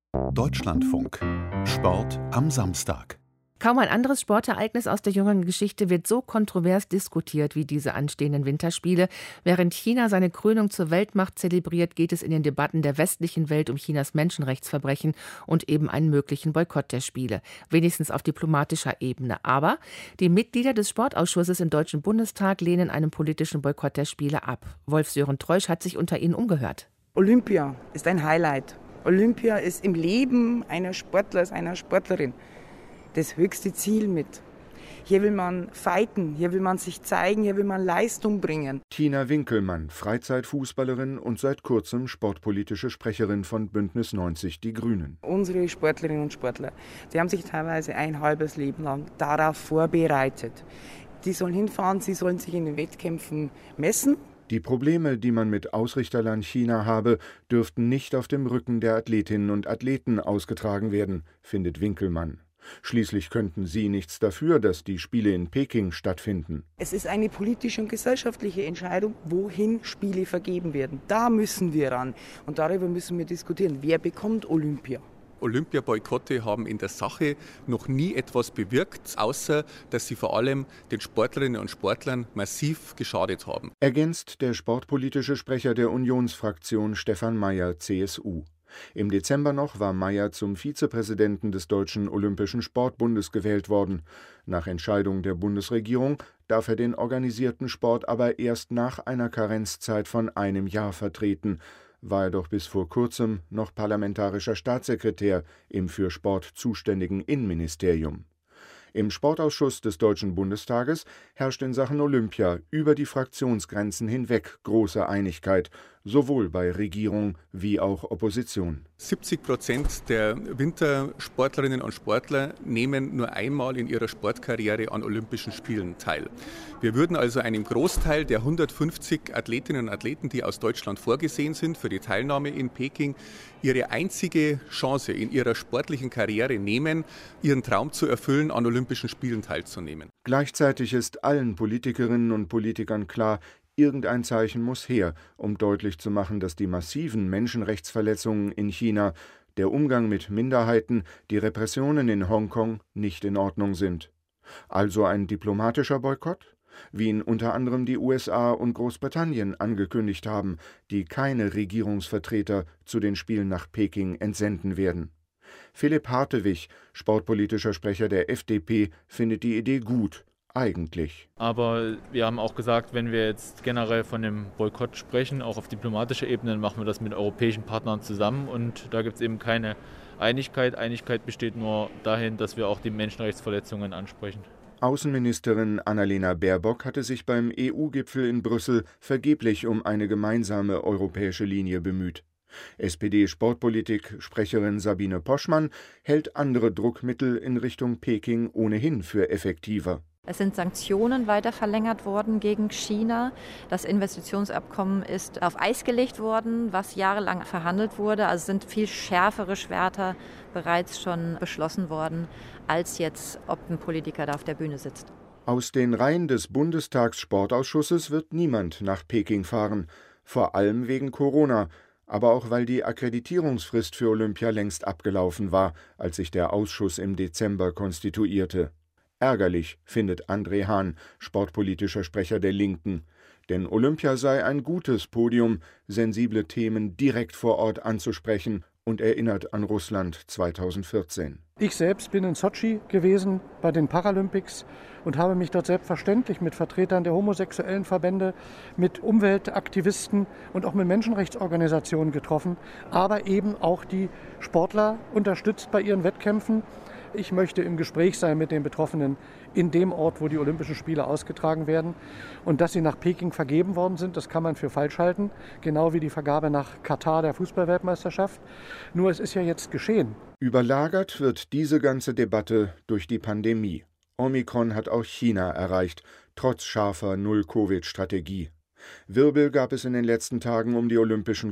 Deutschlandfunk. Sport am Samstag. Kaum ein anderes Sportereignis aus der jüngeren Geschichte wird so kontrovers diskutiert wie diese anstehenden Winterspiele. Während China seine Krönung zur Weltmacht zelebriert, geht es in den Debatten der westlichen Welt um Chinas Menschenrechtsverbrechen und eben einen möglichen Boykott der Spiele. Wenigstens auf diplomatischer Ebene. Aber die Mitglieder des Sportausschusses im Deutschen Bundestag lehnen einen politischen Boykott der Spiele ab. Wolf-Sören Treusch hat sich unter ihnen umgehört. Olympia ist ein Highlight. Olympia ist im Leben einer Sportlers, einer Sportlerin das höchste Ziel mit. Hier will man fighten, hier will man sich zeigen, hier will man Leistung bringen. Tina Winkelmann, Freizeitfußballerin und seit kurzem sportpolitische Sprecherin von Bündnis 90 Die Grünen. Unsere Sportlerinnen und Sportler, die haben sich teilweise ein halbes Leben lang darauf vorbereitet. Die sollen hinfahren, sie sollen sich in den Wettkämpfen messen. Die Probleme, die man mit Ausrichterland China habe, dürften nicht auf dem Rücken der Athletinnen und Athleten ausgetragen werden, findet Winkelmann. Schließlich könnten sie nichts dafür, dass die Spiele in Peking stattfinden. Es ist eine politische und gesellschaftliche Entscheidung, wohin Spiele vergeben werden. Da müssen wir ran und darüber müssen wir diskutieren. Wer bekommt Olympia? Olympiaboykotte haben in der Sache noch nie etwas bewirkt, außer dass sie vor allem den Sportlerinnen und Sportlern massiv geschadet haben. Ergänzt der sportpolitische Sprecher der Unionsfraktion Stefan Mayer, CSU. Im Dezember noch war Mayer zum Vizepräsidenten des Deutschen Olympischen Sportbundes gewählt worden. Nach Entscheidung der Bundesregierung darf er den organisierten Sport aber erst nach einer Karenzzeit von einem Jahr vertreten, war er doch bis vor kurzem noch parlamentarischer Staatssekretär im für Sport zuständigen Innenministerium. Im Sportausschuss des Deutschen Bundestages herrscht in Sachen Olympia über die Fraktionsgrenzen hinweg große Einigkeit, sowohl bei Regierung wie auch Opposition. 70% der Wintersportlerinnen und Sportler nehmen nur einmal in ihrer Sportkarriere an Olympischen Spielen teil. Wir würden also einem Großteil der 150 Athletinnen und Athleten, die aus Deutschland vorgesehen sind für die Teilnahme in Peking, ihre einzige Chance in ihrer sportlichen Karriere nehmen, ihren Traum zu erfüllen, an Olympischen Spielen teilzunehmen. Gleichzeitig ist allen Politikerinnen und Politikern klar, irgendein Zeichen muss her, um deutlich zu machen, dass die massiven Menschenrechtsverletzungen in China, der Umgang mit Minderheiten, die Repressionen in Hongkong nicht in Ordnung sind. Also ein diplomatischer Boykott? Wie ihn unter anderem die USA und Großbritannien angekündigt haben, die keine Regierungsvertreter zu den Spielen nach Peking entsenden werden. Philipp Hartewig, sportpolitischer Sprecher der FDP, findet die Idee gut. Eigentlich. Aber wir haben auch gesagt, wenn wir jetzt generell von dem Boykott sprechen, auch auf diplomatischer Ebene, dann machen wir das mit europäischen Partnern zusammen und da gibt es eben keine Einigkeit. Einigkeit besteht nur dahin, dass wir auch die Menschenrechtsverletzungen ansprechen. Außenministerin Annalena Baerbock hatte sich beim EU-Gipfel in Brüssel vergeblich um eine gemeinsame europäische Linie bemüht. SPD-Sportpolitik-Sprecherin Sabine Poschmann hält andere Druckmittel in Richtung Peking ohnehin für effektiver. Es sind Sanktionen weiter verlängert worden gegen China. Das Investitionsabkommen ist auf Eis gelegt worden, was jahrelang verhandelt wurde. Also sind viel schärfere Schwerter bereits schon beschlossen worden, als jetzt, ob ein Politiker da auf der Bühne sitzt. Aus den Reihen des Bundestagssportausschusses wird niemand nach Peking fahren, vor allem wegen Corona, aber auch weil die Akkreditierungsfrist für Olympia längst abgelaufen war, als sich der Ausschuss im Dezember konstituierte. Ärgerlich, findet André Hahn, sportpolitischer Sprecher der Linken. Denn Olympia sei ein gutes Podium, sensible Themen direkt vor Ort anzusprechen und erinnert an Russland 2014. Ich selbst bin in Sotschi gewesen bei den Paralympics und habe mich dort selbstverständlich mit Vertretern der homosexuellen Verbände, mit Umweltaktivisten und auch mit Menschenrechtsorganisationen getroffen, aber eben auch die Sportler unterstützt bei ihren Wettkämpfen. Ich möchte im Gespräch sein mit den Betroffenen in dem Ort, wo die Olympischen Spiele ausgetragen werden. Und dass sie nach Peking vergeben worden sind, das kann man für falsch halten. Genau wie die Vergabe nach Katar der Fußballweltmeisterschaft. Nur es ist ja jetzt geschehen. Überlagert wird diese ganze Debatte durch die Pandemie. Omikron hat auch China erreicht, trotz scharfer Null-Covid-Strategie. Wirbel gab es in den letzten Tagen um die olympischen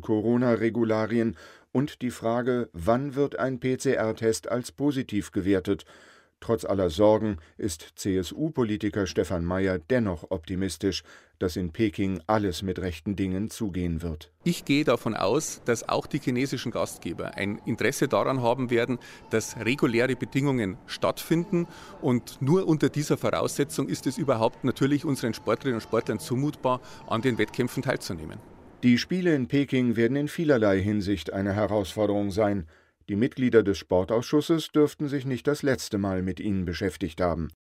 Corona-Regularien und die Frage, wann wird ein PCR-Test als positiv gewertet. Trotz aller Sorgen ist CSU-Politiker Stefan Mayer dennoch optimistisch, dass in Peking alles mit rechten Dingen zugehen wird. Ich gehe davon aus, dass auch die chinesischen Gastgeber ein Interesse daran haben werden, dass reguläre Bedingungen stattfinden. Und nur unter dieser Voraussetzung ist es überhaupt natürlich unseren Sportlerinnen und Sportlern zumutbar, an den Wettkämpfen teilzunehmen. Die Spiele in Peking werden in vielerlei Hinsicht eine Herausforderung sein. Die Mitglieder des Sportausschusses dürften sich nicht das letzte Mal mit ihnen beschäftigt haben.